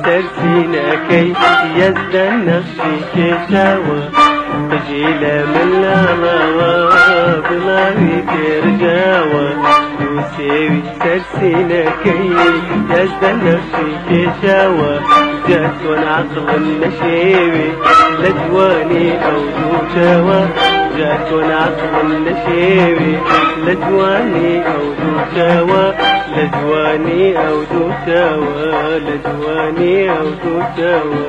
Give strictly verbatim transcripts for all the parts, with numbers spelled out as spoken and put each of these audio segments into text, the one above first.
سرسينكي يزدى نفسي كشاوى قجيلة من الهوى بلاوي ترجاوى وسيوي سرسينكي يزدى نفسي كشاوى جات ونعقل النشيوي لجواني أو دوشاوى جات ونعقل النشيوي لجواني أو دوشاوى لجواني أو دوشاوى لجواني أو دوشاوى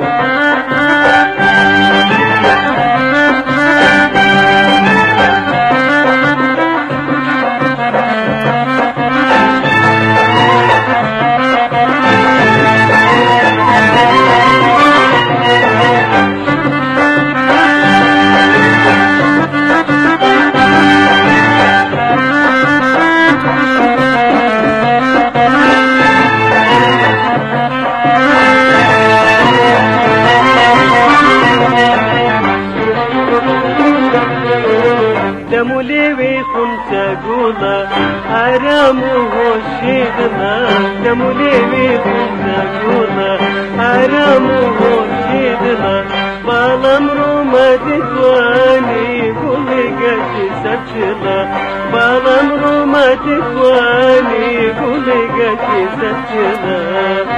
دمولي كنت أقوله حرامه الشيدنا دمولي كنت أقوله حرامه الشيدنا بالأمر ما تكواني كل قد سجله بالأمر ما تكواني كل قد سجله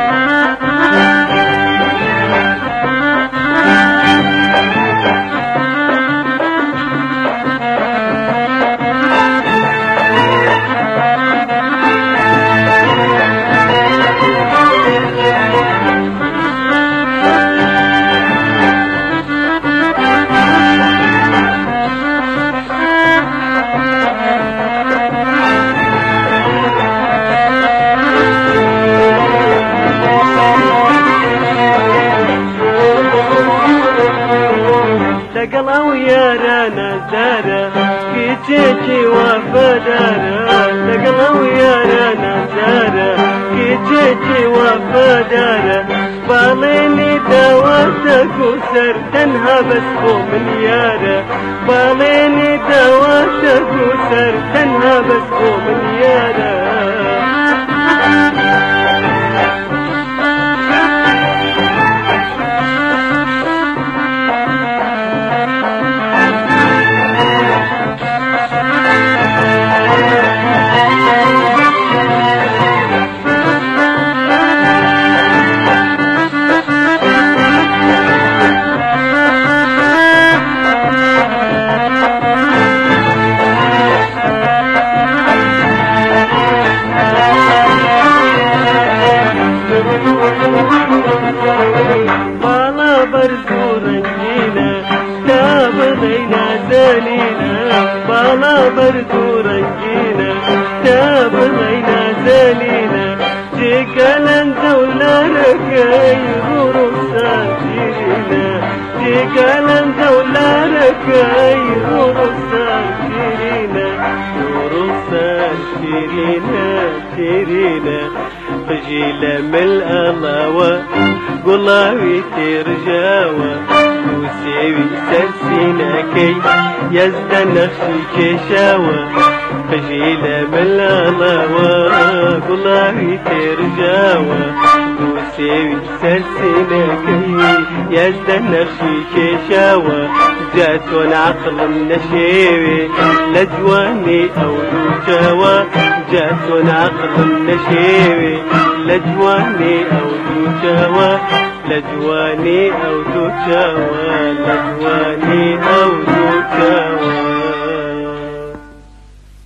تقلوا يا رانا زارة كيتشي وفدارة تقلوا يا رانا زارة كيتشي وفدارة باليني دواتك وسر تنها بس من يارة باليني دواتك وسر تنها بس من يارة بالا برزو رنجينا تابغينا زلينا بالا برزو رنجينا تابغينا زلينا جيكالن دولارك يغورو ساكرينا جيكالن دولارك يغورو ساكرينا يغورو ساكرينا كرينا قجيلة من الألاوة قلاوي ترجاوة وسيوي سرسينكي يزدى نفسي كشاوة قجيلة من الألاوة قلاوي ترجاوة وسيوي سرسينكي يزدى نفسي كشاوة جات ونعقل النشيوي لجواني أو دوشاوة جات ونعقل النشيوي لجواني أو دوشاوة لجواني أو دوشاوة لجواني أو دوشاوة